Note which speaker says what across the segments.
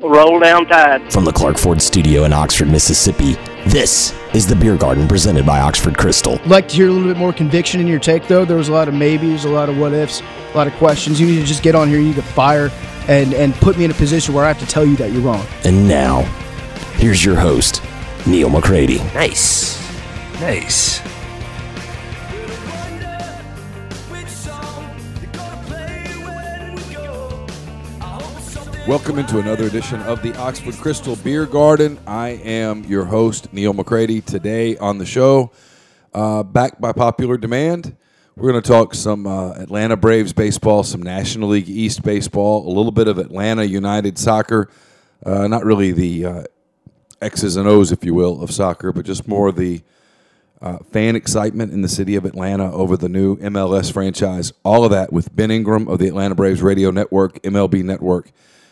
Speaker 1: Roll down tide.
Speaker 2: From the Clark Ford Studio in Oxford, Mississippi, this is the Beer Garden presented by Oxford Crystal.
Speaker 3: I'd like to hear a little bit more conviction in your take, though. There was a lot of maybes, a lot of what-ifs, a lot of questions. You need to just get on here. You need to fire and put me in a position where I have to tell you that you're wrong.
Speaker 2: And now, here's your host, Neil McCready.
Speaker 4: Nice.
Speaker 5: Welcome into another edition of the Oxford Crystal Beer Garden. I am your host, Neil McCready. Today on the show, back by popular demand, we're going to talk some Atlanta Braves baseball, some National League East baseball, a little bit of Atlanta United soccer, not really the X's and O's, if you will, of soccer, but just more the fan excitement in the city of Atlanta over the new MLS franchise. All of that with Ben Ingram of the Atlanta Braves Radio Network, MLB Network.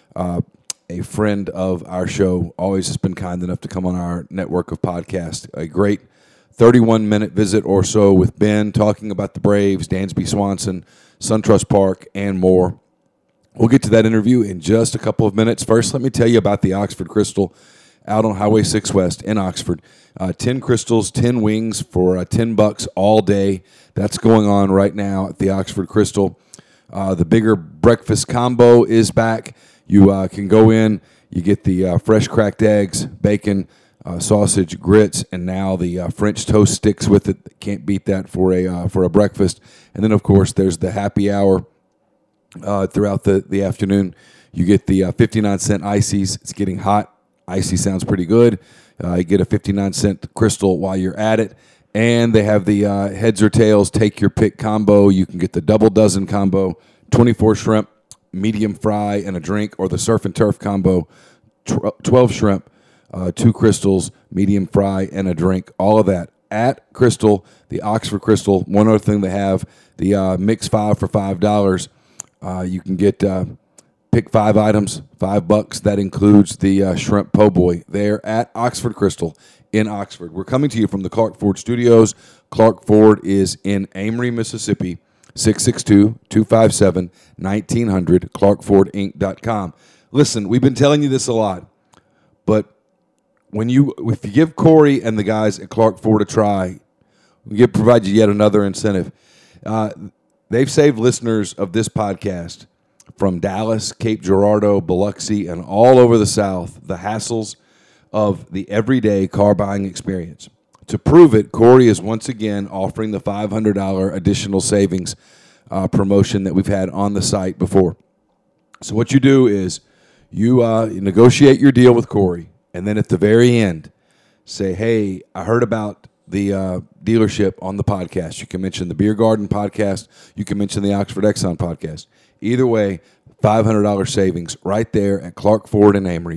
Speaker 5: A friend of our show, always has been kind enough to come on our network of podcasts. A great 31-minute visit or so with Ben, talking about the Braves, Dansby Swanson, SunTrust Park, and more. We'll get to that interview in just a couple of minutes. First, let me tell you about the Oxford Crystal out on Highway 6 West in Oxford. 10 crystals, 10 wings for $10 all day. That's going on right now at the Oxford Crystal. The bigger breakfast combo is back. You can go in, you get the fresh cracked eggs, bacon, sausage, grits, and now the French toast sticks with it. Can't beat that for a breakfast. And then, of course, there's the happy hour throughout the afternoon. You get the 59-cent ices. It's getting hot. Icy sounds pretty good. You get a 59-cent crystal while you're at it. And they have the heads or tails, take your pick combo. You can get the double dozen combo, 24 shrimp, medium fry, and a drink, or the surf and turf combo, 12 shrimp, 2 crystals, medium fry, and a drink. All of that at Crystal, the Oxford Crystal. One other thing they have, the Mix 5 for $5. You can get pick 5 items, $5. That includes the shrimp po' boy there at Oxford Crystal in Oxford. We're coming to you from the Clark Ford Studios. Clark Ford is in Amory, Mississippi. 662-257-1900, clarkfordinc.com. Listen, we've been telling you this a lot, but if you give Corey and the guys at Clark Ford a try, we provide you yet another incentive. They've saved listeners of this podcast from Dallas, Cape Girardeau, Biloxi, and all over the South the hassles of the everyday car buying experience. To prove it, Corey is once again offering the $500 additional savings promotion that we've had on the site before. So what you do is you negotiate your deal with Corey, and then at the very end, say, hey, I heard about the dealership on the podcast. You can mention the Beer Garden podcast. You can mention the Oxford Exxon podcast. Either way, $500 savings right there at Clark Ford in Amory,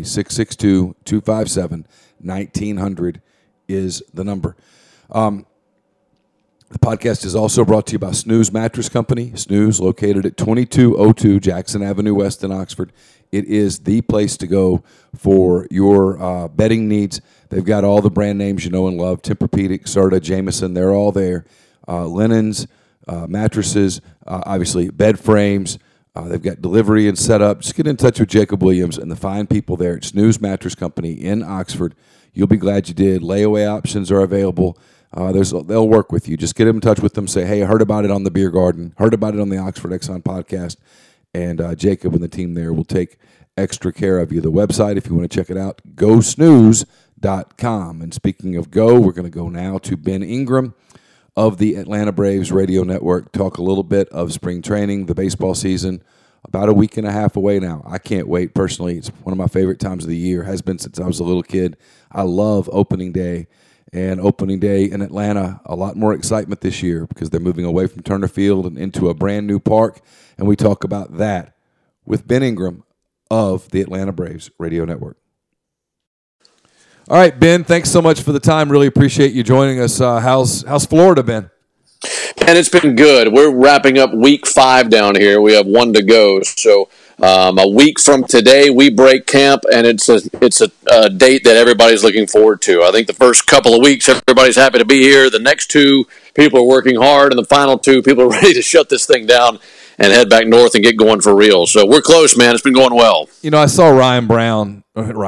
Speaker 5: 662-257-1900. is the number. The podcast is also brought to you by Snooze Mattress Company. Snooze, located at 2202 Jackson Avenue West in Oxford. It is the place to go for your bedding needs. They've got all the brand names you know and love, Tempur-Pedic, Serta, Jameson. They're all there. Linens, mattresses, obviously bed frames. They've got delivery and setup. Just get in touch with Jacob Williams and the fine people there at Snooze Mattress Company in Oxford. You'll be glad you did. Layaway options are available. They'll work with you. Just get in touch with them. Say, hey, I heard about it on the Beer Garden. Heard about it on the Oxford Exxon podcast. And Jacob and the team there will take extra care of you. The website, if you want to check it out, GoSnooze.com. And speaking of go, we're going to go now to Ben Ingram of the Atlanta Braves Radio Network. Talk a little bit of spring training, the baseball season. About a week and a half away now. I can't wait, personally. It's one of my favorite times of the year. Has been since I was a little kid. I love opening day. And opening day in Atlanta, a lot more excitement this year because they're moving away from Turner Field and into a brand new park. And we talk about that with Ben Ingram of the Atlanta Braves Radio Network. All right, Ben, thanks so much for the time. Really appreciate you joining us. How's Florida, Ben?
Speaker 6: And it's been good. We're wrapping up week 5 down here. We have 1 to go. So a week from today, we break camp, and it's a date that everybody's looking forward to. I think the first couple of weeks, everybody's happy to be here. The next 2, people are working hard, and the final 2, people are ready to shut this thing down head back north and get going for real. So we're close, man. It's been going well.
Speaker 5: You know, I saw Ryan Braun,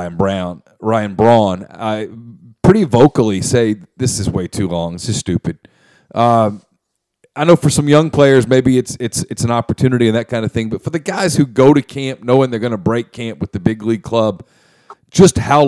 Speaker 5: pretty vocally say, this is way too long. This is stupid. I know for some young players, maybe it's an opportunity and that kind of thing. But for the guys who go to camp knowing they're going to break camp with the big league club, just how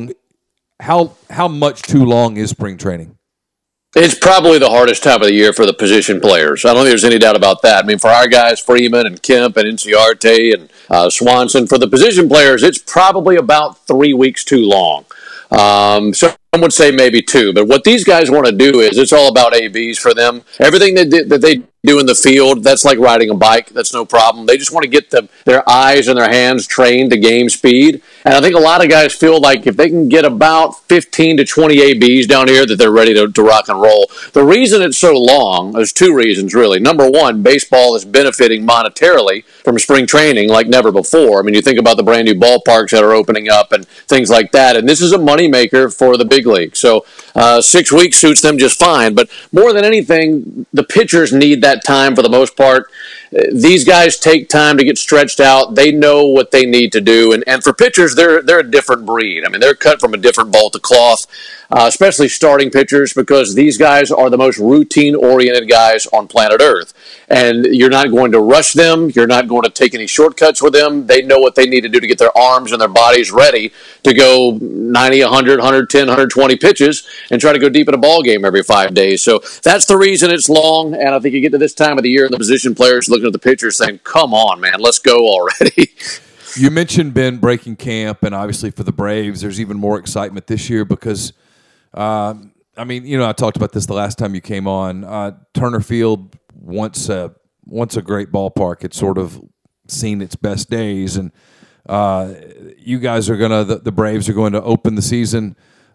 Speaker 5: much too long is spring training?
Speaker 6: It's probably the hardest time of the year for the position players. I don't think there's any doubt about that. I mean, for our guys, Freeman and Kemp and Inciarte and Swanson, for the position players, it's probably about 3 weeks too long. Some would say maybe 2, but what these guys want to do is it's all about ABs for them. Everything that they do in the field, that's like riding a bike. That's no problem. They just want to get their eyes and their hands trained to game speed. And I think a lot of guys feel like if they can get about 15 to 20 ABs down here, that they're ready to rock and roll. The reason it's so long, there's 2 reasons really. Number one, baseball is benefiting monetarily from spring training like never before. I mean, you think about the brand new ballparks that are opening up and things like that. And this is a moneymaker for the big league. So 6 weeks suits them just fine. But more than anything, the pitchers need that time for the most part. These guys take time to get stretched out. They know what they need to do. And for pitchers, they're a different breed. I mean, they're cut from a different bolt of cloth, especially starting pitchers, because these guys are the most routine-oriented guys on planet Earth. And you're not going to rush them. You're not going to take any shortcuts with them. They know what they need to do to get their arms and their bodies ready to go 90, 100, 110, 120 pitches and try to go deep in a ball game every 5 days. So that's the reason it's long. And I think you get to this time of the year and the position players looking at the pitchers saying, come on, man, let's go already.
Speaker 5: You mentioned Ben breaking camp, and obviously for the Braves, there's even more excitement this year because, I mean, you know, I talked about this the last time you came on. Turner Field, once a great ballpark, it's sort of seen its best days, and you guys are the Braves are going to open the season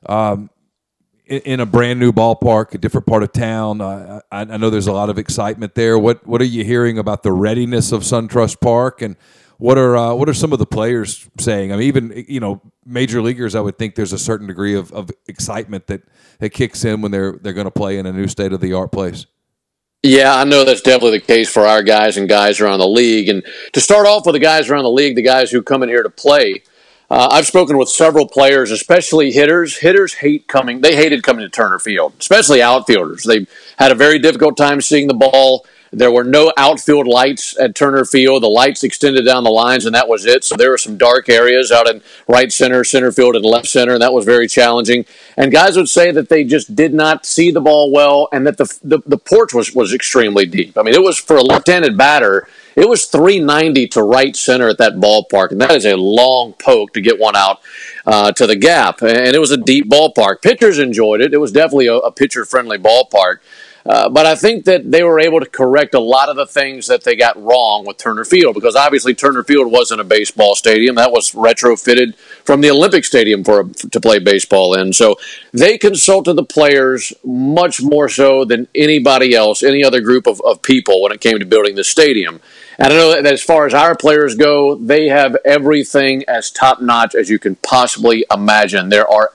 Speaker 5: in a brand new ballpark, a different part of town. I know there's a lot of excitement there. What are you hearing about the readiness of SunTrust Park, and what are some of the players saying? I mean, even, you know, major leaguers, I would think there's a certain degree of excitement that kicks in when they're going to play in a new state-of-the-art place.
Speaker 6: Yeah, I know that's definitely the case for our guys and guys around the league. And to start off with the guys around the league, the guys who come in here to play, I've spoken with several players, especially hitters. Hitters hated coming to Turner Field, especially outfielders. They had a very difficult time seeing the ball. There were no outfield lights at Turner Field. The lights extended down the lines, and that was it. So there were some dark areas out in right center, center field, and left center, and that was very challenging. And guys would say that they just did not see the ball well, and that the porch was extremely deep. I mean, it was, for a left-handed batter, it was 390 to right center at that ballpark, and that is a long poke to get one out to the gap. And it was a deep ballpark. Pitchers enjoyed it. It was definitely a pitcher-friendly ballpark. But I think that they were able to correct a lot of the things that they got wrong with Turner Field, because obviously Turner Field wasn't a baseball stadium. That was retrofitted from the Olympic Stadium to play baseball in. So they consulted the players much more so than anybody else, any other group of people when it came to building the stadium. And I know that as far as our players go, they have everything as top-notch as you can possibly imagine. There are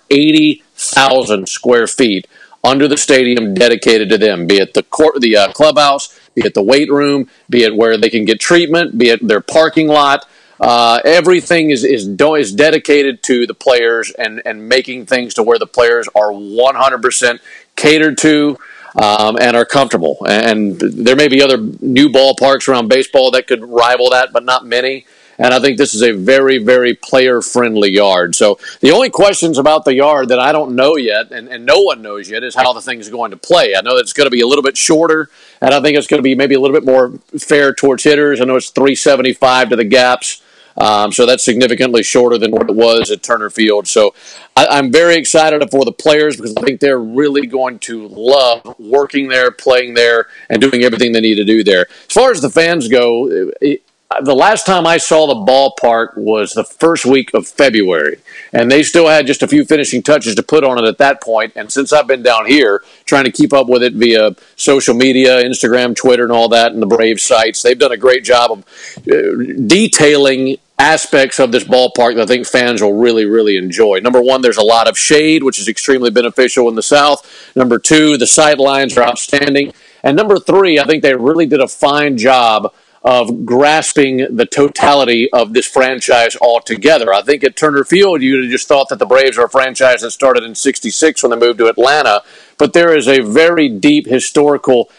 Speaker 6: 80,000 square feet under the stadium dedicated to them, be it the clubhouse, be it the weight room, be it where they can get treatment, be it their parking lot. Everything is dedicated to the players and making things to where the players are 100% catered to and are comfortable. And there may be other new ballparks around baseball that could rival that, but not many. And I think this is a very, very player-friendly yard. So the only questions about the yard that I don't know yet, and no one knows yet, is how the thing's going to play. I know that it's going to be a little bit shorter, and I think it's going to be maybe a little bit more fair towards hitters. I know it's 375 to the gaps, so that's significantly shorter than what it was at Turner Field. So I'm very excited for the players, because I think they're really going to love working there, playing there, and doing everything they need to do there. As far as the fans go, the last time I saw the ballpark was the first week of February, and they still had just a few finishing touches to put on it at that point. And since I've been down here trying to keep up with it via social media, Instagram, Twitter, and all that, and the Braves sites, they've done a great job of detailing aspects of this ballpark that I think fans will really, really enjoy. Number one, there's a lot of shade, which is extremely beneficial in the South. Number two, the sidelines are outstanding. And number three, I think they really did a fine job of grasping the totality of this franchise altogether. I think at Turner Field, you'd have just thought that the Braves are a franchise that started in '66 when they moved to Atlanta, but there is a very deep historical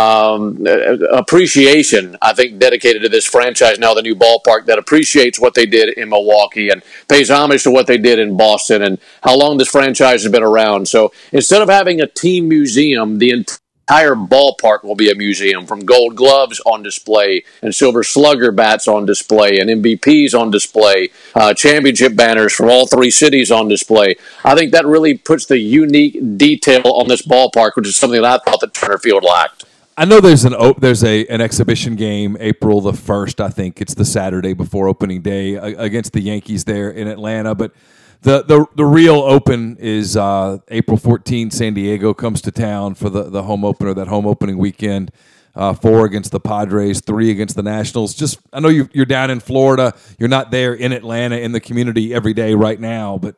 Speaker 6: appreciation, I think, dedicated to this franchise now, the new ballpark, that appreciates what they did in Milwaukee and pays homage to what they did in Boston and how long this franchise has been around. So instead of having a team museum, the entire ballpark will be a museum, from Gold Gloves on display and Silver Slugger bats on display and MVPs on display, championship banners from all three cities on display. I think that really puts the unique detail on this ballpark, which is something that I thought that Turner Field lacked.
Speaker 5: I know there's an exhibition game April the 1st. I think it's the Saturday before opening day against the Yankees there in Atlanta. But the real open is April 14th. San Diego comes to town for the home opener, that home opening weekend. 4 against the Padres, 3 against the Nationals. Just, I know you're down in Florida. You're not there in Atlanta in the community every day right now, but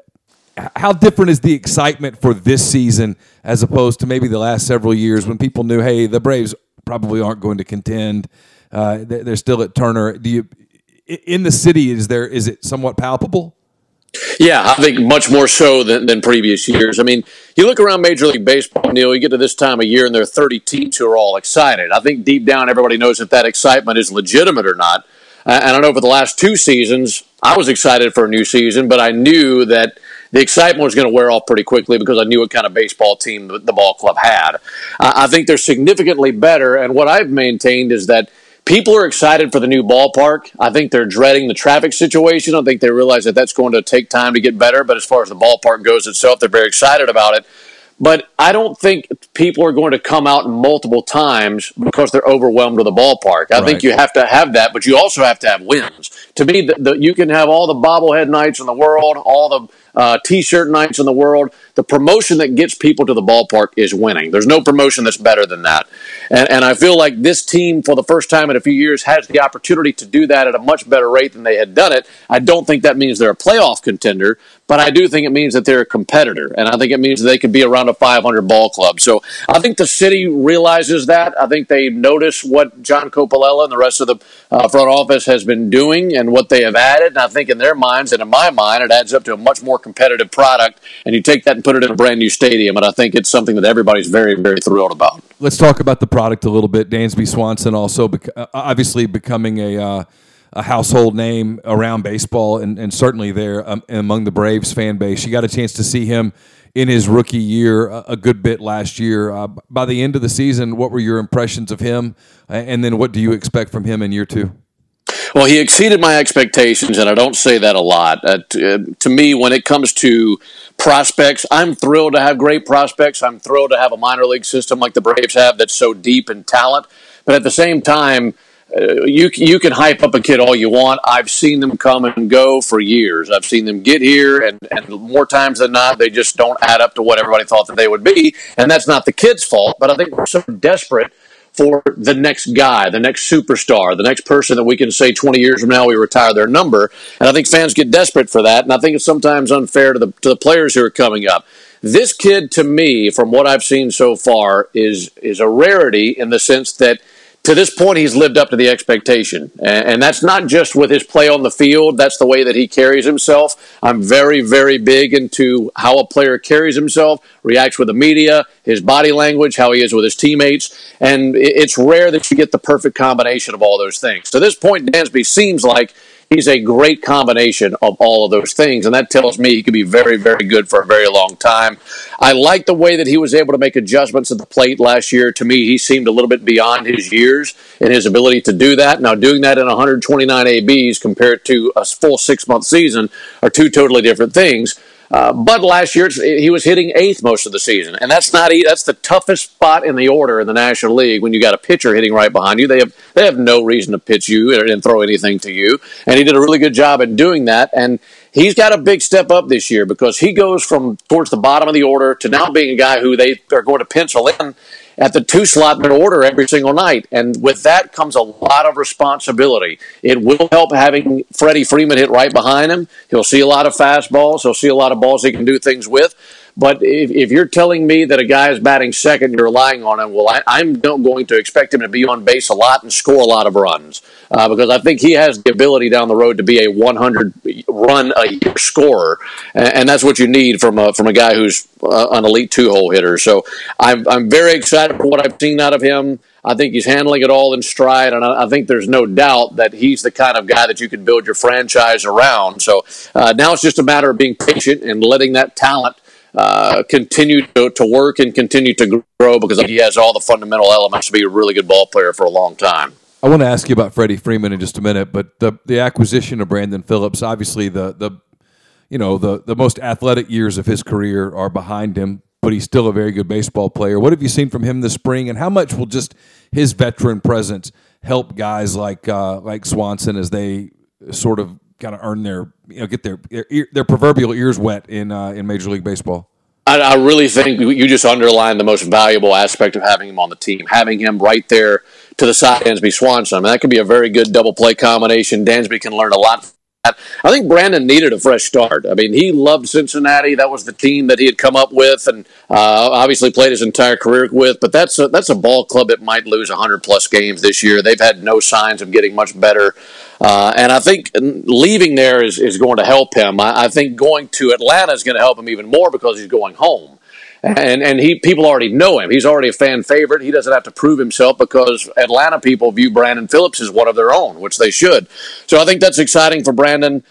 Speaker 5: how different is the excitement for this season as opposed to maybe the last several years when people knew, hey, the Braves probably aren't going to contend. They're still at Turner. In the city, is it somewhat palpable?
Speaker 6: Yeah, I think much more so than previous years. I mean, you look around Major League Baseball, Neil, you get to this time of year and there are 30 teams who are all excited. I think deep down everybody knows if that excitement is legitimate or not. And I know for the last 2 seasons, I was excited for a new season, but I knew that the excitement was going to wear off pretty quickly because I knew what kind of baseball team the ball club had. I think they're significantly better, and what I've maintained is that people are excited for the new ballpark. I think they're dreading the traffic situation. I think they realize that that's going to take time to get better, but as far as the ballpark goes itself, they're very excited about it. But I don't think people are going to come out multiple times because they're overwhelmed with the ballpark. I think you have to have that, but you also have to have wins. To me, you can have all the bobblehead nights in the world, all the T-shirt nights in the world. The promotion that gets people to the ballpark is winning. There's no promotion that's better than that. And I feel like this team, for the first time in a few years, has the opportunity to do that at a much better rate than they had done it. I don't think that means they're a playoff contender, but I do think it means that they're a competitor. And I think it means that they could be around a 500 ball club. So I think the city realizes that. I think they notice what John Coppolella and the rest of the front office has been doing and what they have added. And I think in their minds and in my mind, it adds up to a much more competitive product. And you take that and put it in a brand new stadium. And I think it's something that everybody's very, very thrilled about. Let's talk about the product a little bit. Dansby Swanson also obviously becoming a household name around baseball and certainly there among the Braves fan base. You got a chance to see him in his rookie year a good bit last year. By the end of the season, what were your impressions of him? And then what do you expect from him in year 2? Well, he exceeded my expectations, and I don't say that a lot. To me, when it comes to prospects, I'm thrilled to have great prospects. I'm thrilled to have a minor league system like the Braves have that's so deep in talent. But at the same time, you can hype up a kid all you want. I've seen them come and go for years. I've seen them get here, and more times than not, they just don't add up to what everybody thought that they would be. And that's not the kid's fault, but I think we're so desperate for the next guy, the next superstar, the next person that we can say 20 years from now we retire their number. And I think fans get desperate for that, and I think it's sometimes unfair to the players who are coming up. This kid, to me, from what I've seen so far, is a rarity in the sense that to this point, he's lived up to the expectation. And that's not just with his play on the field. That's the way that he carries himself. I'm very, very big into how a player carries himself, reacts with the media, his body language, how he is with his teammates. And it's rare that you get the perfect combination of all those things. To this point, Dansby seems like he's a great combination of all of those things, and that tells me he could be very, very good for a very long time. I like the way that he was able to make adjustments at the plate last year. To me, he seemed a little bit beyond his years in his ability to do that. Now, doing that in 129 ABs compared to a full 6-month season are two totally different things. But last year, he was hitting 8th most of the season. And that's the toughest spot in the order in the National League when you got a pitcher hitting right behind you. They have no reason to pitch you and throw anything to you. And he did a really good job at doing that. And he's got a big step up this year because he goes from towards the bottom of the order to now being a guy who they are going to pencil in at the 2 slot in order every single night. And with that comes a lot of responsibility. It will help having Freddie Freeman hit right behind him. He'll see a lot of fastballs. He'll see a lot of balls he can do things with. But if you're telling me that a guy is batting second, you're relying on him, well, I'm going to expect him to be on base a lot and score a lot of runs because I think he has the ability down the road to be a 100-run-a-year scorer, and that's what you need from a guy who's an elite two-hole hitter. So I'm very excited for what I've seen out of him. I think he's handling it all in stride, and I think there's no doubt that he's the kind of guy that you can build your franchise around. So now it's just a matter of being patient and letting that talent continue to work and continue to grow because he has all the fundamental elements to be a really good ball player for a long time.
Speaker 5: I want to ask you about Freddie Freeman in just a minute, but the acquisition of Brandon Phillips, obviously the most athletic years of his career are behind him, but he's still a very good baseball player. What have you seen from him this spring, and how much will just his veteran presence help guys like Swanson as they sort of kind of earn get their proverbial ears wet in Major League Baseball?
Speaker 6: I really think you just underlined the most valuable aspect of having him on the team, having him right there to the side of Dansby Swanson. I mean, that could be a very good double play combination. Dansby can learn a lot from that. I think Brandon needed a fresh start. I mean, he loved Cincinnati. That was the team that he had come up with and obviously played his entire career with. But that's a ball club that might lose 100-plus games this year. They've had no signs of getting much better. And I think leaving there is going to help him. I think going to Atlanta is going to help him even more because he's going home. And people already know him. He's already a fan favorite. He doesn't have to prove himself because Atlanta people view Brandon Phillips as one of their own, which they should. So I think that's exciting for Brandon.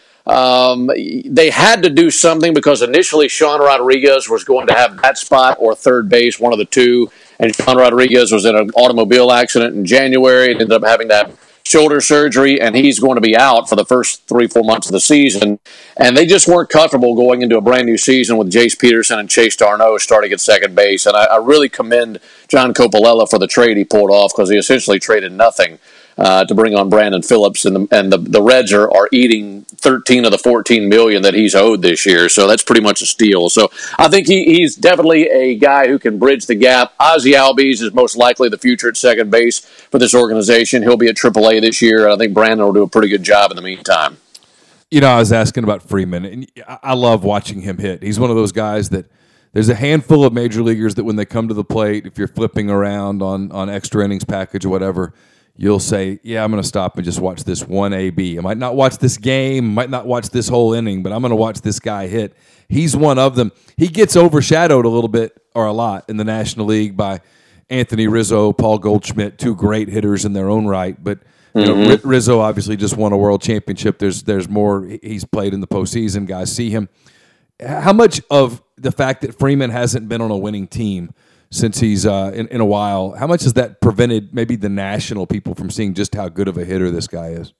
Speaker 6: They had to do something because initially Sean Rodriguez was going to have that spot or third base, one of the two. And Sean Rodriguez was in an automobile accident in January and ended up having that shoulder surgery, and he's going to be out for the first 3-4 months of the season. And they just weren't comfortable going into a brand new season with Jace Peterson and Chase Darno starting at second base. And I really commend John Coppola for the trade he pulled off because he essentially traded nothing to bring on Brandon Phillips, and the Reds are eating 13 of the 14 million that he's owed this year. So that's pretty much a steal. So I think he's definitely a guy who can bridge the gap. Ozzie Albies is most likely the future at second base for this organization. He'll be at AAA this year, and I think Brandon will do a pretty good job in the meantime.
Speaker 5: You know, I was asking about Freeman, and I love watching him hit. He's one of those guys that there's a handful of major leaguers that when they come to the plate, if you're flipping around on extra innings package or whatever, you'll say, yeah, I'm going to stop and just watch this one AB. I might not watch this game, might not watch this whole inning, but I'm going to watch this guy hit. He's one of them. He gets overshadowed a little bit or a lot in the National League by Anthony Rizzo, Paul Goldschmidt, two great hitters in their own right. But you know, Rizzo obviously just won a world championship. There's more. He's played in the postseason. Guys see him. How much of the fact that Freeman hasn't been on a winning team since he's in a while, how much has that prevented maybe the national people from seeing just how good of a hitter this guy is?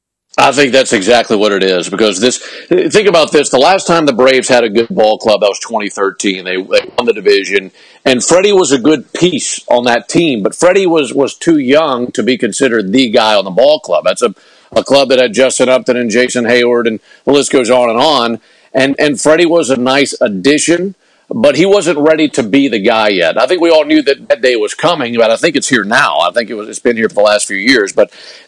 Speaker 6: I think that's exactly what it is because think about this. The last time the Braves had a good ball club, that was 2013. They won the division, and Freddie was a good piece on that team, but Freddie was too young to be considered the guy on the ball club. That's a club that had Justin Upton and Jason Hayward, and the list goes on and on. And Freddie was a nice addition, but he wasn't ready to be the guy yet. I think we all knew that day was coming, but I think it's here now. I think it's been here for the last few years. But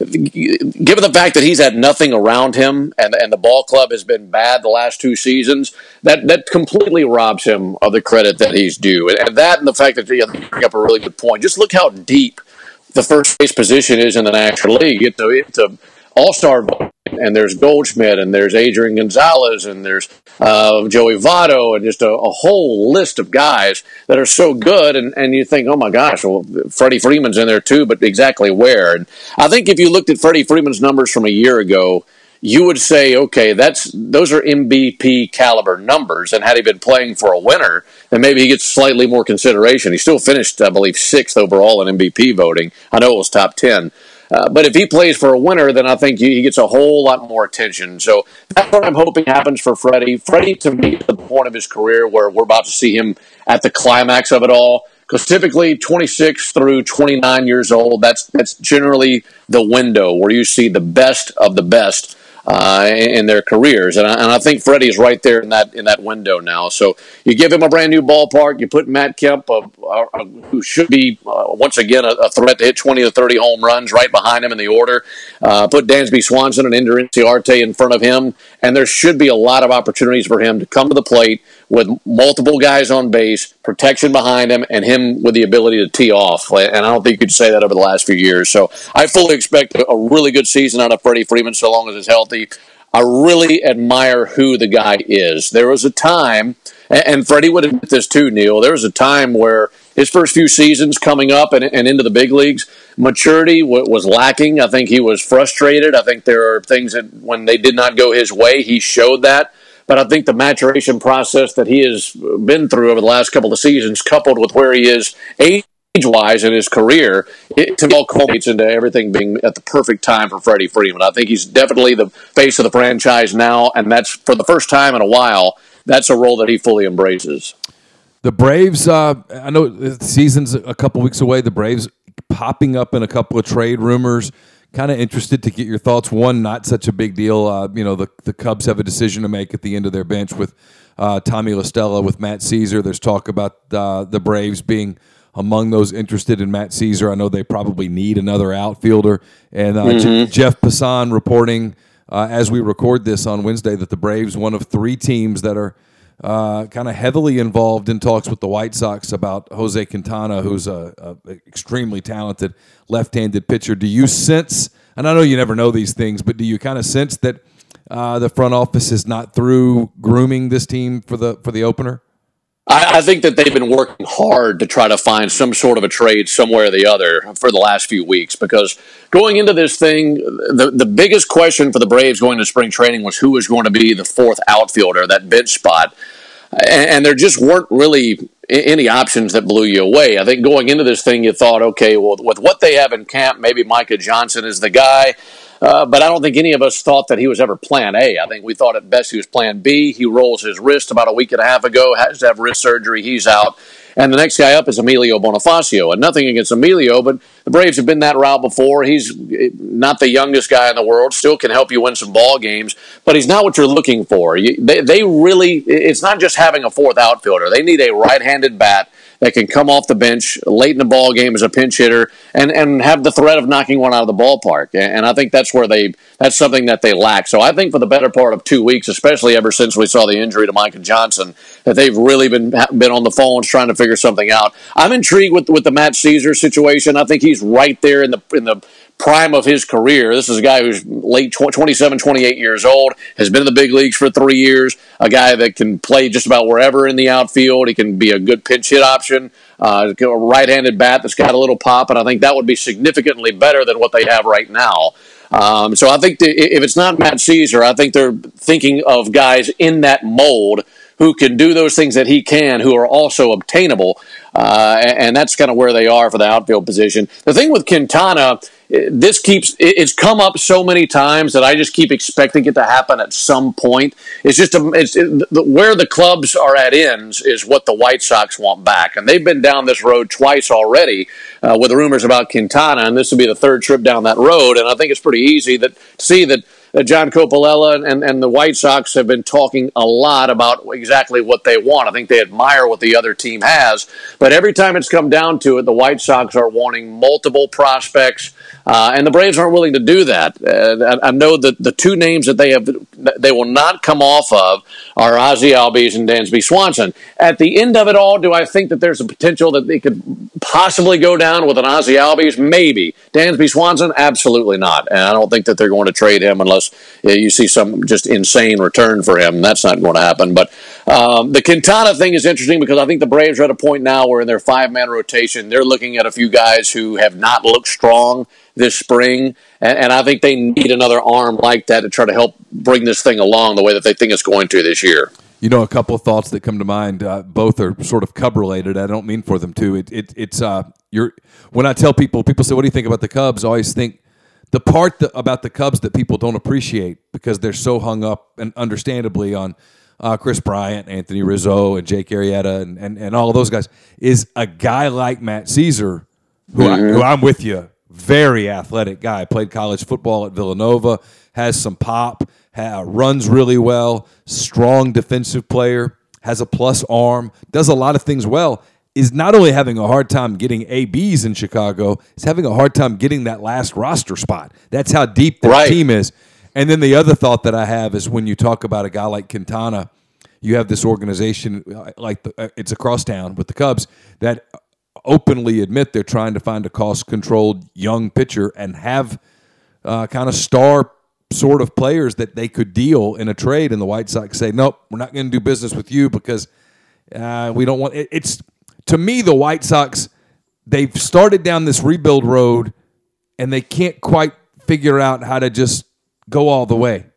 Speaker 6: given the fact that he's had nothing around him and the ball club has been bad the last two seasons, that completely robs him of the credit that he's due. And that and the fact that you bring up a really good point. Just look how deep the first base position is in the National League. It's a all-star vote. And there's Goldschmidt, and there's Adrian Gonzalez, and there's Joey Votto, and just a whole list of guys that are so good. And you think, oh my gosh, well, Freddie Freeman's in there too, but exactly where? And I think if you looked at Freddie Freeman's numbers from a year ago, you would say, okay, those are MVP caliber numbers. And had he been playing for a winner, then maybe he gets slightly more consideration. He still finished, I believe, 6th overall in MVP voting. I know it was top 10. But if he plays for a winner, then I think he gets a whole lot more attention. So that's what I'm hoping happens for Freddie. Freddie, to me, at the point of his career where we're about to see him at the climax of it all, because typically 26 through 29 years old, that's generally the window where you see the best of the best in their careers, and I think Freddie's right there in that window now. So you give him a brand new ballpark, you put Matt Kemp, who should be once again a threat to hit 20 to 30 home runs, right behind him in the order. Put Dansby Swanson and Ender Inciarte in front of him, and there should be a lot of opportunities for him to come to the plate with multiple guys on base, protection behind him, and him with the ability to tee off. And I don't think you could say that over the last few years. So I fully expect a really good season out of Freddie Freeman so long as he's healthy. I really admire who the guy is. There was a time, and Freddie would admit this too, Neil, there was a time where his first few seasons coming up and into the big leagues, maturity was lacking. I think he was frustrated. I think there are things that when they did not go his way, he showed that. But I think the maturation process that he has been through over the last couple of seasons, coupled with where he is age-wise in his career, it all culminates into everything being at the perfect time for Freddie Freeman. I think he's definitely the face of the franchise now, and that's for the first time in a while, that's a role that he fully embraces.
Speaker 5: The Braves, I know the season's a couple weeks away. The Braves popping up in a couple of trade rumors. Kind of interested to get your thoughts. One, not such a big deal. The Cubs have a decision to make at the end of their bench with Tommy La Stella, with Matt Caesar. There's talk about the Braves being among those interested in Matt Caesar. I know they probably need another outfielder. And Jeff Passan reporting as we record this on Wednesday that the Braves, one of three teams that are kind of heavily involved in talks with the White Sox about Jose Quintana, who's a extremely talented left-handed pitcher. Do you sense, and I know you never know these things, but do you kind of sense that the front office is not through grooming this team for the opener?
Speaker 6: I think that they've been working hard to try to find some sort of a trade somewhere or the other for the last few weeks, because going into this thing, the biggest question for the Braves going to spring training was who was going to be the fourth outfielder, that bench spot. And there just weren't really any options that blew you away. I think going into this thing, you thought, okay, well, with what they have in camp, maybe Micah Johnson is the guy. But I don't think any of us thought that he was ever plan A. I think we thought at best he was plan B. He rolls his wrist about a week and a half ago, has to have wrist surgery. He's out. And the next guy up is Emilio Bonifacio. And nothing against Emilio, but the Braves have been that route before. He's not the youngest guy in the world, still can help you win some ball games, but he's not what you're looking for. They really, it's not just having a fourth outfielder. They need a right-handed bat that can come off the bench late in the ball game as a pinch hitter and have the threat of knocking one out of the ballpark. And I think that's something that they lack. So I think for the better part of 2 weeks, especially ever since we saw the injury to Micah Johnson, that they've really been on the phones trying to figure something out. I'm intrigued with the Matt Caesar situation. I think he's right there in the prime of his career. This is a guy who's late 27, 28 years old, has been in the big leagues for 3 years, a guy that can play just about wherever in the outfield. He can be a good pinch hit option, a right-handed bat that's got a little pop, and I think that would be significantly better than what they have right now. So I think if it's not Matt Caesar, I think they're thinking of guys in that mold who can do those things that he can, who are also obtainable, and that's kind of where they are for the outfield position. The thing with Quintana, it's come up so many times that I just keep expecting it to happen at some point. It's just where the clubs are at ends is what the White Sox want back, and they've been down this road twice already with rumors about Quintana, and this will be the third trip down that road. And I think it's pretty easy to see that John Coppola and the White Sox have been talking a lot about exactly what they want. I think they admire what the other team has, but every time it's come down to it, the White Sox are wanting multiple prospects, and the Braves aren't willing to do that. I know that the two names that they will not come off of are Ozzie Albies and Dansby Swanson. At the end of it all, do I think that there's a potential that they could possibly go down with an Ozzie Albies? Maybe. Dansby Swanson? Absolutely not. And I don't think that they're going to trade him unless you see some just insane return for him. That's not going to happen. But the Quintana thing is interesting because I think the Braves are at a point now where in their five-man rotation, they're looking at a few guys who have not looked strong this spring, and I think they need another arm like that to try to help bring this thing along the way that they think it's going to this year.
Speaker 5: You know, a couple of thoughts that come to mind. Both are sort of Cub-related. I don't mean for them to. It's when I tell people say, "What do you think about the Cubs?" I always think the part about the Cubs that people don't appreciate because they're so hung up, and understandably, on Chris Bryant, Anthony Rizzo, and Jake Arrieta, and all of those guys, is a guy like Matt Caesar, who I'm with you, very athletic guy. Played college football at Villanova, has some pop, runs really well, strong defensive player, has a plus arm, does a lot of things well, is not only having a hard time getting ABs in Chicago, is having a hard time getting that last roster spot. That's how deep the team is. And then the other thought that I have is when you talk about a guy like Quintana, you have this organization it's across town with the Cubs that openly admit they're trying to find a cost-controlled young pitcher and have kind of star sort of players that they could deal in a trade, and the White Sox say, nope, we're not going to do business with you because we don't want it. It's, to me, the White Sox, they've started down this rebuild road, and they can't quite figure out how to just go all the way.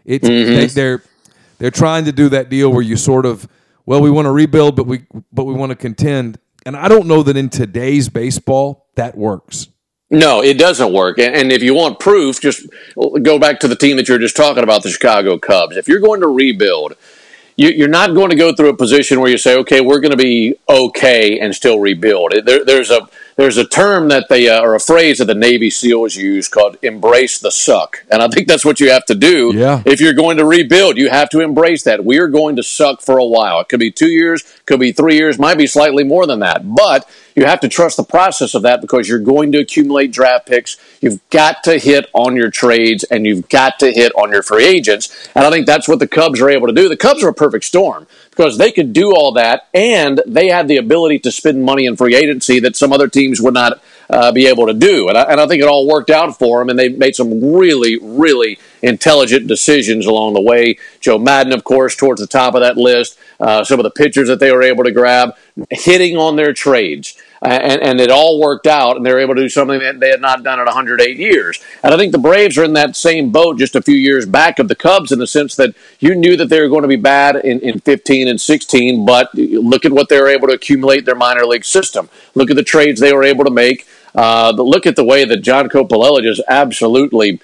Speaker 5: They're trying to do that deal where you sort of, well, we want to rebuild, but we want to contend. And I don't know that in today's baseball that works.
Speaker 6: No, it doesn't work. And if you want proof, just go back to the team that you're just talking about, the Chicago Cubs. If you're going to rebuild, you're not going to go through a position where you say, okay, we're going to be okay and still rebuild. There's a term that or a phrase that the Navy SEALs use called embrace the suck. And I think that's what you have to do.
Speaker 5: Yeah.
Speaker 6: If you're going to rebuild, you have to embrace that. We are going to suck for a while. It could be 2 years, could be 3 years, might be slightly more than that. But you have to trust the process of that because you're going to accumulate draft picks. You've got to hit on your trades and you've got to hit on your free agents. And I think that's what the Cubs are able to do. The Cubs are a perfect storm because they could do all that and they had the ability to spend money in free agency that some other teams would not be able to do. And I think it all worked out for them, and they made some really, really intelligent decisions along the way. Joe Madden, of course, towards the top of that list. Some of the pitchers that they were able to grab, hitting on their trades. And it all worked out, and they were able to do something that they had not done in 108 years. And I think the Braves are in that same boat just a few years back of the Cubs in the sense that you knew that they were going to be bad in 15 and 16, but look at what they were able to accumulate their minor league system. Look at the trades they were able to make. Look at the way that John Coppolella just absolutely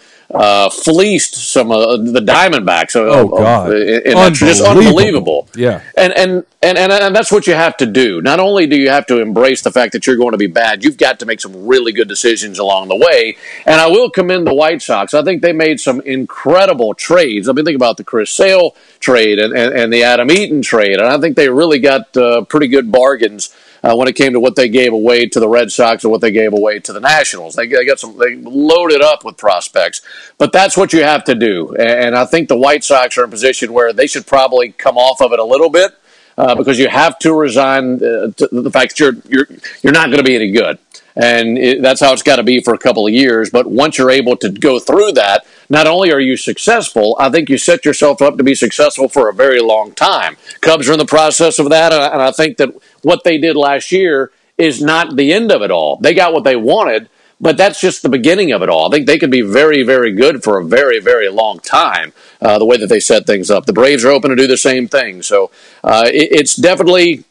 Speaker 6: fleeced some of the Diamondbacks.
Speaker 5: God.
Speaker 6: And just unbelievable.
Speaker 5: Yeah.
Speaker 6: And that's what you have to do. Not only do you have to embrace the fact that you're going to be bad, you've got to make some really good decisions along the way. And I will commend the White Sox. I think they made some incredible trades. I mean, think about the Chris Sale trade and the Adam Eaton trade. And I think they really got pretty good bargains when it came to what they gave away to the Red Sox and what they gave away to the Nationals. They loaded up with prospects. But that's what you have to do. And I think the White Sox are in a position where they should probably come off of it a little bit because you have to resign to the fact that you're not going to be any good. And that's how it's got to be for a couple of years. But once you're able to go through that, not only are you successful, I think you set yourself up to be successful for a very long time. Cubs are in the process of that, and I think that what they did last year is not the end of it all. They got what they wanted, but that's just the beginning of it all. I think they could be very, very good for a very, very long time, the way that they set things up. The Braves are open to do the same thing. So it's definitely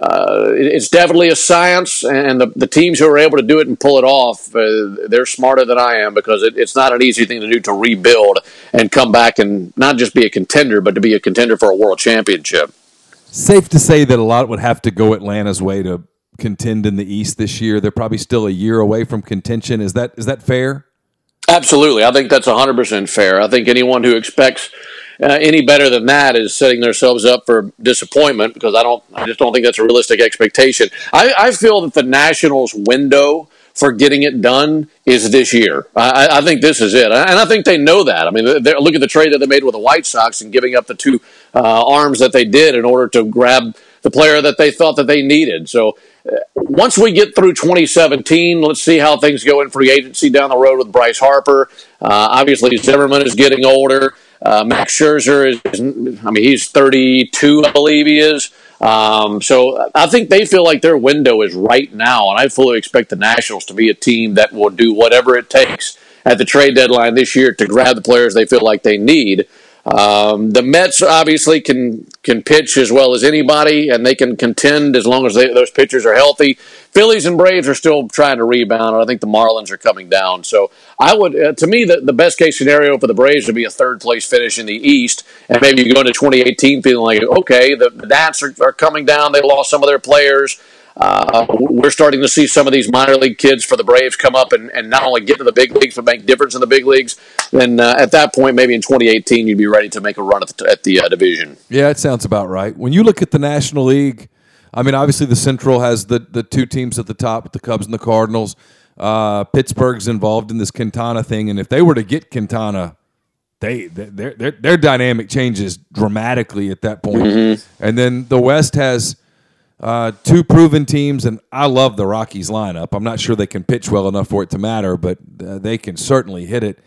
Speaker 6: a science, and the teams who are able to do it and pull it off, they're smarter than I am because it's not an easy thing to do to rebuild and come back and not just be a contender, but to be a contender for a world championship.
Speaker 5: Safe to say that a lot would have to go Atlanta's way to contend in the East this year. They're probably still a year away from contention. Is that fair?
Speaker 6: Absolutely. I think that's 100% fair. I think anyone who expects any better than that is setting themselves up for disappointment because I just don't think that's a realistic expectation. I feel that the Nationals' window for getting it done is this year. I think this is it. And I think they know that. I mean, look at the trade that they made with the White Sox and giving up the two arms that they did in order to grab the player that they thought that they needed. So once we get through 2017, let's see how things go in free agency down the road with Bryce Harper. Obviously, Zimmerman is getting older. Max Scherzer he's 32, I believe he is. So I think they feel like their window is right now, and I fully expect the Nationals to be a team that will do whatever it takes at the trade deadline this year to grab the players they feel like they need. The Mets obviously can pitch as well as anybody, and they can contend as long as those pitchers are healthy. Phillies and Braves are still trying to rebound, and I think the Marlins are coming down. So I would, to me, the best case scenario for the Braves would be a third place finish in the East, and maybe you go into 2018 feeling like, okay, the Nats are coming down. They lost some of their players. we're starting to see some of these minor league kids for the Braves come up and not only get to the big leagues but make difference in the big leagues, then at that point, maybe in 2018, you'd be ready to make a run at the division.
Speaker 5: Yeah, it sounds about right. When you look at the National League, I mean, obviously the Central has the two teams at the top, the Cubs and the Cardinals. Pittsburgh's involved in this Quintana thing, and if they were to get Quintana, their dynamic changes dramatically at that point. Mm-hmm. And then the West has two proven teams, and I love the Rockies lineup. I'm not sure they can pitch well enough for it to matter, but they can certainly hit it.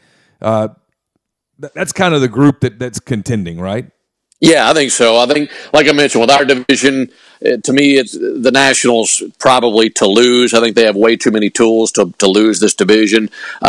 Speaker 5: That's kind of the group that's contending, right?
Speaker 6: Yeah, I think so. I think, like I mentioned, with our division, to me, it's the Nationals probably to lose. I think they have way too many tools to lose this division.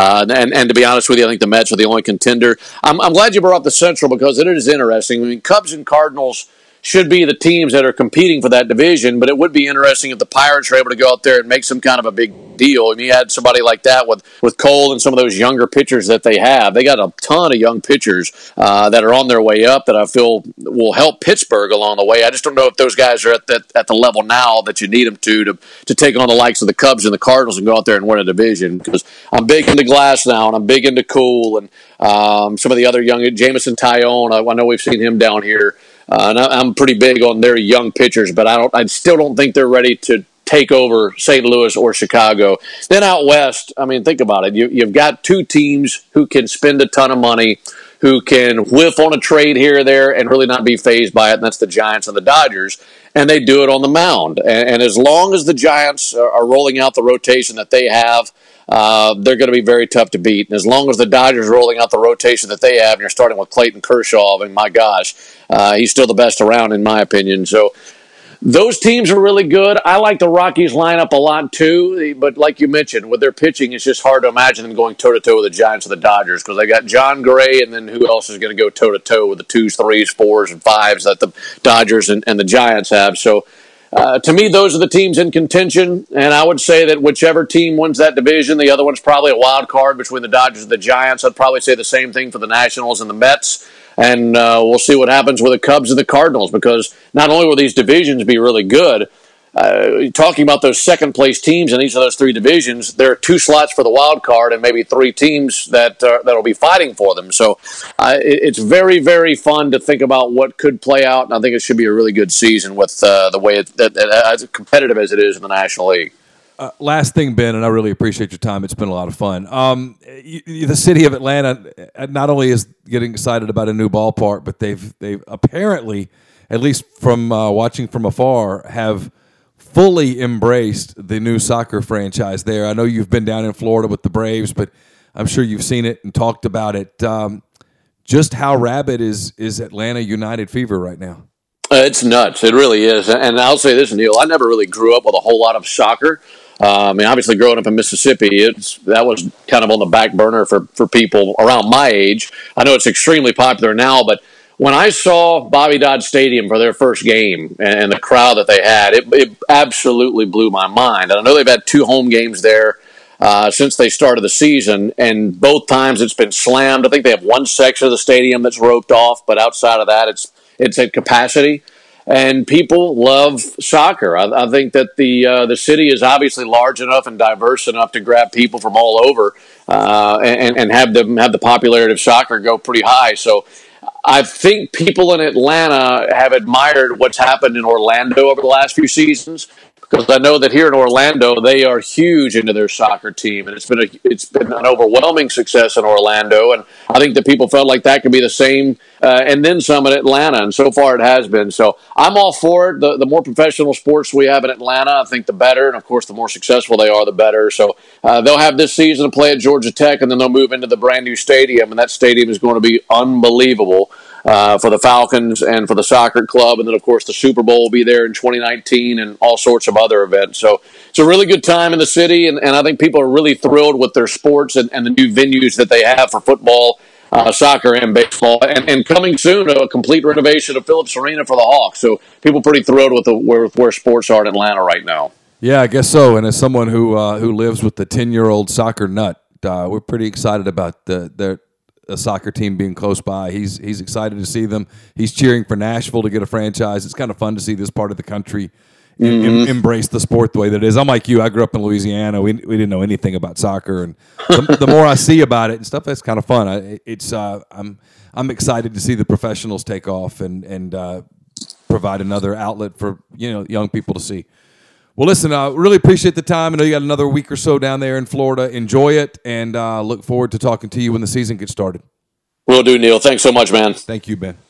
Speaker 6: And to be honest with you, I think the Mets are the only contender. I'm glad you brought up the Central because it is interesting. I mean, Cubs and Cardinals should be the teams that are competing for that division, but it would be interesting if the Pirates are able to go out there and make some kind of a big deal. I mean, you had somebody like that with Cole and some of those younger pitchers that they have. They got a ton of young pitchers that are on their way up that I feel will help Pittsburgh along the way. I just don't know if those guys are at the level now that you need them to take on the likes of the Cubs and the Cardinals and go out there and win a division, because I'm big into Glass now, and I'm big into Cole and some of the other young, Jameson Tyone. I know we've seen him down here. And I'm pretty big on their young pitchers, but I still don't think they're ready to take over St. Louis or Chicago. Then out west, I mean, think about it. You've got two teams who can spend a ton of money, who can whiff on a trade here or there and really not be fazed by it, and that's the Giants and the Dodgers, and they do it on the mound. And as long as the Giants are rolling out the rotation that they have, they're going to be very tough to beat. And as long as the Dodgers are rolling out the rotation that they have, and you're starting with Clayton Kershaw, I mean, my gosh, he's still the best around in my opinion. So those teams are really good. I like the Rockies lineup a lot too, but like you mentioned, with their pitching, it's just hard to imagine them going toe-to-toe with the Giants or the Dodgers, because they got John Gray, and then who else is going to go toe-to-toe with the 2s, 3s, 4s, and 5s that the Dodgers and the Giants have. So to me, those are the teams in contention, and I would say that whichever team wins that division, the other one's probably a wild card between the Dodgers and the Giants. I'd probably say the same thing for the Nationals and the Mets, and we'll see what happens with the Cubs and the Cardinals, because not only will these divisions be really good, talking about those second-place teams in each of those three divisions, there are 2 slots for the wild card and maybe 3 teams that'll be fighting for them. So it's very, very fun to think about what could play out, and I think it should be a really good season with the way as competitive as it is in the National League.
Speaker 5: Last thing, Ben, and I really appreciate your time. It's been a lot of fun. The city of Atlanta not only is getting excited about a new ballpark, but they've apparently, at least from watching from afar, have fully embraced the new soccer franchise there. I know you've been down in Florida with the Braves, but I'm sure you've seen it and talked about it. Just how rabid is Atlanta United fever right now?
Speaker 6: It's nuts. It really is. And I'll say this, Neil, I never really grew up with a whole lot of soccer. I mean, obviously growing up in Mississippi, that was kind of on the back burner for people around my age. I know it's extremely popular now, but when I saw Bobby Dodd Stadium for their first game and the crowd that they had, it absolutely blew my mind. And I know they've had 2 home games there since they started the season, and both times it's been slammed. I think they have one section of the stadium that's roped off, but outside of that, it's at capacity. And people love soccer. I think that the city is obviously large enough and diverse enough to grab people from all over and have the popularity of soccer go pretty high. So I think people in Atlanta have admired what's happened in Orlando over the last few seasons, because I know that here in Orlando they are huge into their soccer team, and it's been an overwhelming success in Orlando, and I think that people felt like that could be the same and then some in Atlanta, and so far it has been. So I'm all for it. The more professional sports we have in Atlanta, I think the better, and of course the more successful they are, the better. So they'll have this season to play at Georgia Tech, and then they'll move into the brand new stadium, and that stadium is going to be unbelievable for the Falcons and for the soccer club. And then, of course, the Super Bowl will be there in 2019 and all sorts of other events. So it's a really good time in the city, and I think people are really thrilled with their sports and the new venues that they have for football, soccer, and baseball. And coming soon, a complete renovation of Phillips Arena for the Hawks. So people are pretty thrilled with where sports are in Atlanta right now.
Speaker 5: Yeah, I guess so. And as someone who lives with the 10-year-old soccer nut, we're pretty excited about the soccer team being close by. He's excited to see them. He's cheering for Nashville to get a franchise. It's kind of fun to see this part of the country embrace the sport the way that it is. I'm like you. I grew up in Louisiana. We didn't know anything about soccer, and the more I see about it and stuff, that's kind of fun. I'm excited to see the professionals take off and provide another outlet for young people to see. Well, listen, I really appreciate the time. I know you got another week or so down there in Florida. Enjoy it, and look forward to talking to you when the season gets started.
Speaker 6: Will do, Neil. Thanks so much, man.
Speaker 5: Thank you, Ben.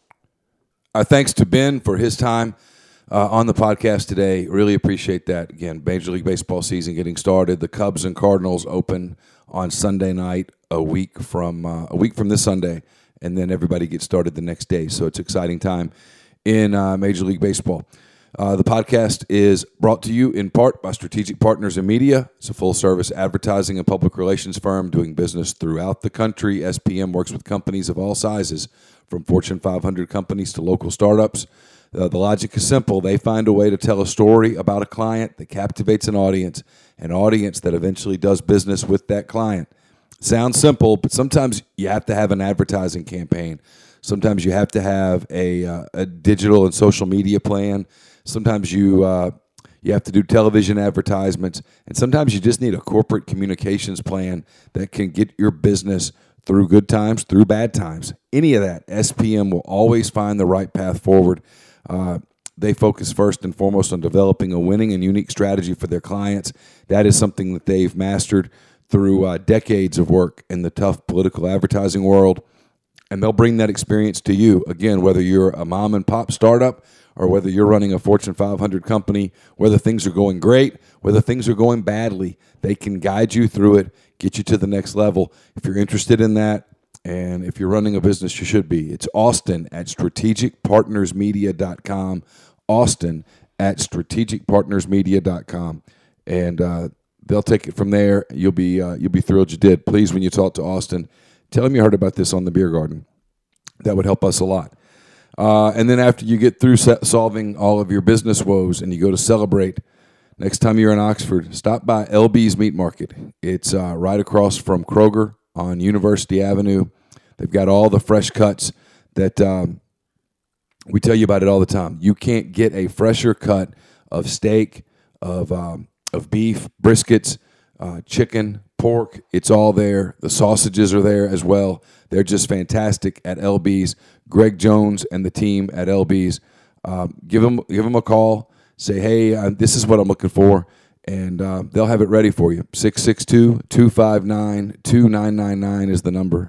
Speaker 5: Our thanks to Ben for his time on the podcast today. Really appreciate that. Again, Major League Baseball season getting started. The Cubs and Cardinals open on Sunday night, a week from this Sunday, and then everybody gets started the next day. So it's an exciting time in Major League Baseball. The podcast is brought to you in part by Strategic Partners in Media. It's a full-service advertising and public relations firm doing business throughout the country. SPM works with companies of all sizes, from Fortune 500 companies to local startups. The logic is simple. They find a way to tell a story about a client that captivates an audience that eventually does business with that client. Sounds simple, but sometimes you have to have an advertising campaign. Sometimes you have to have a digital and social media plan. Sometimes you have to do television advertisements, and sometimes you just need a corporate communications plan that can get your business through good times, through bad times. Any of that, SPM will always find the right path forward. They focus first and foremost on developing a winning and unique strategy for their clients. That is something that they've mastered through decades of work in the tough political advertising world, and they'll bring that experience to you. Again, whether you're a mom and pop startup or whether you're running a Fortune 500 company, whether things are going great, whether things are going badly, they can guide you through it, get you to the next level. If you're interested in that, and if you're running a business, you should be. It's Austin at strategicpartnersmedia.com, Austin at strategicpartnersmedia.com, and they'll take it from there. You'll be thrilled you did. Please, when you talk to Austin, tell him you heard about this on the Beer Garden. That would help us a lot. And then after you get through solving all of your business woes and you go to celebrate, next time you're in Oxford, stop by LB's Meat Market. It's right across from Kroger on University Avenue. They've got all the fresh cuts that we tell you about it all the time. You can't get a fresher cut of steak, of beef, briskets, chicken, pork. It's all there. The sausages are there as well. They're just fantastic at LB's. Greg Jones and the team at LB's. Give them a call. Say, hey, this is what I'm looking for, and they'll have it ready for you. 662-259-2999 is the number.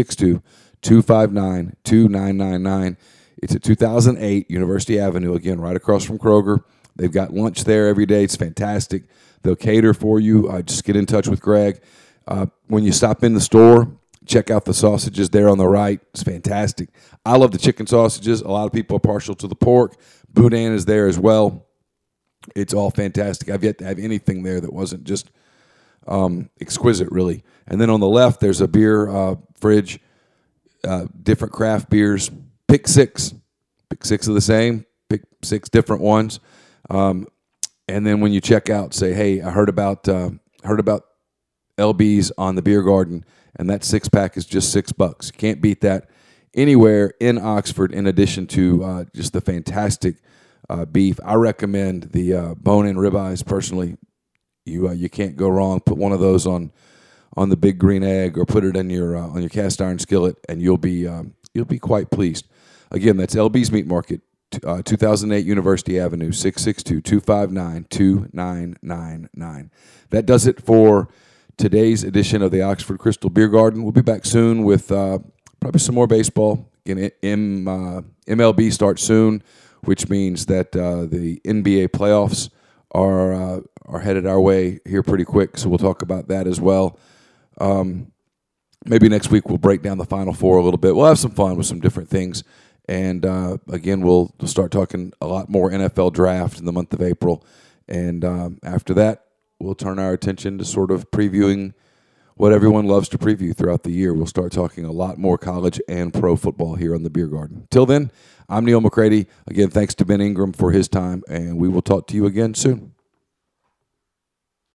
Speaker 5: 662-259-2999. It's at 2008 University Avenue, again, right across from Kroger. They've got lunch there every day. It's fantastic. They'll cater for you. Just get in touch with Greg. When you stop in the store, check out the sausages there on the right. It's fantastic. I love the chicken sausages. A lot of people are partial to the pork. Boudin is there as well. It's all fantastic. I've yet to have anything there that wasn't just exquisite, really. And then on the left, there's a beer fridge, different craft beers. Pick six. Pick six of the same. Pick six different ones. And then when you check out, say, hey, I heard about LB's on the Beer Garden, and that 6-pack is just $6. You can't beat that anywhere in Oxford, in addition to just the fantastic beef. I recommend the bone-in ribeyes personally. You can't go wrong. Put one of those on the big green egg, or put it in your on your cast iron skillet, and you'll be quite pleased. Again, that's LB's Meat Market, 2008 University Avenue, 662-259-2999. That does it for today's edition of the Oxford Crystal Beer Garden. We'll be back soon with probably some more baseball. Again, MLB starts soon, which means that the NBA playoffs are headed our way here pretty quick, so we'll talk about that as well. Maybe next week we'll break down the Final Four a little bit. We'll have some fun with some different things. And, again, we'll start talking a lot more NFL draft in the month of April. And after that, we'll turn our attention to sort of previewing what everyone loves to preview throughout the year. We'll start talking a lot more college and pro football here on the Beer Garden. Till then, I'm Neil McCready. Again, thanks to Ben Ingram for his time, and we will talk to you again soon.